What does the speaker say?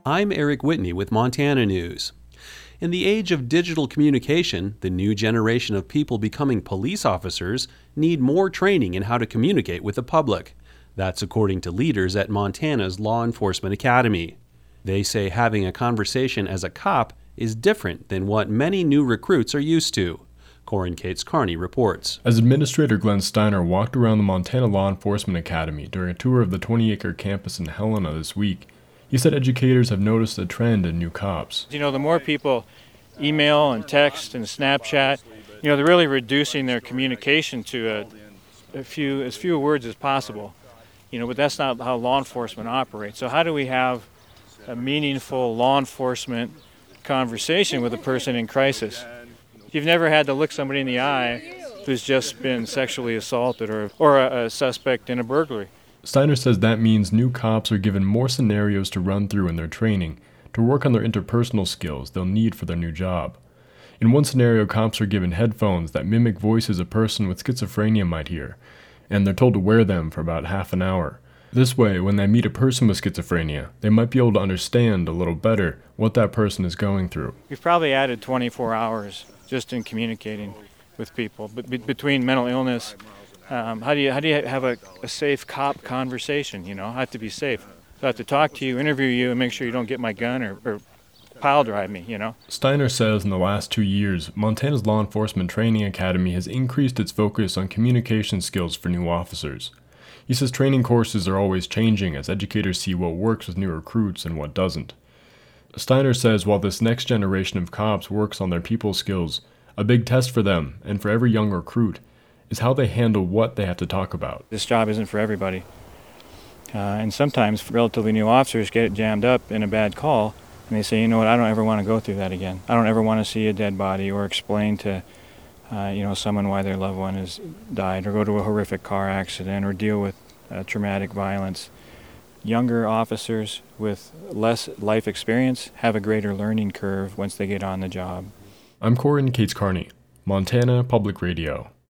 I'm Eric Whitney with Montana News. In the age of digital communication, the new generation of people becoming police officers need more training in how to communicate with the public. That's according to leaders at Montana's Law Enforcement Academy. They say having a conversation as a cop is different than what many new recruits are used to. Corin Cates Carney reports. As Administrator Glenn Steiner walked around the Montana Law Enforcement Academy during a tour of the 20-acre campus in Helena this week, he said educators have noticed a trend in new cops. The more people email and text and Snapchat, they're really reducing their communication to as few words as possible. But that's not how law enforcement operates. So how do we have a meaningful law enforcement conversation with a person in crisis? You've never had to look somebody in the eye who's just been sexually assaulted or a suspect in a burglary. Steiner says that means new cops are given more scenarios to run through in their training to work on their interpersonal skills they'll need for their new job. In one scenario, cops are given headphones that mimic voices a person with schizophrenia might hear, and they're told to wear them for about half an hour. This way, when they meet a person with schizophrenia, they might be able to understand a little better what that person is going through. We've probably added 24 hours just in communicating with people. But between mental illness, how do you have a safe cop conversation? I have to be safe. So I have to talk to you, interview you, and make sure you don't get my gun or pile drive me, Steiner says in the last 2 years, Montana's Law Enforcement Training Academy has increased its focus on communication skills for new officers. He says training courses are always changing as educators see what works with new recruits and what doesn't. Steiner says while this next generation of cops works on their people skills, a big test for them and for every young recruit is how they handle what they have to talk about. This job isn't for everybody. And sometimes relatively new officers get jammed up in a bad call and they say, I don't ever want to go through that again. I don't ever want to see a dead body or explain to someone why their loved one has died or go to a horrific car accident or deal with traumatic violence. Younger officers with less life experience have a greater learning curve once they get on the job. I'm Corin Cates Carney, Montana Public Radio.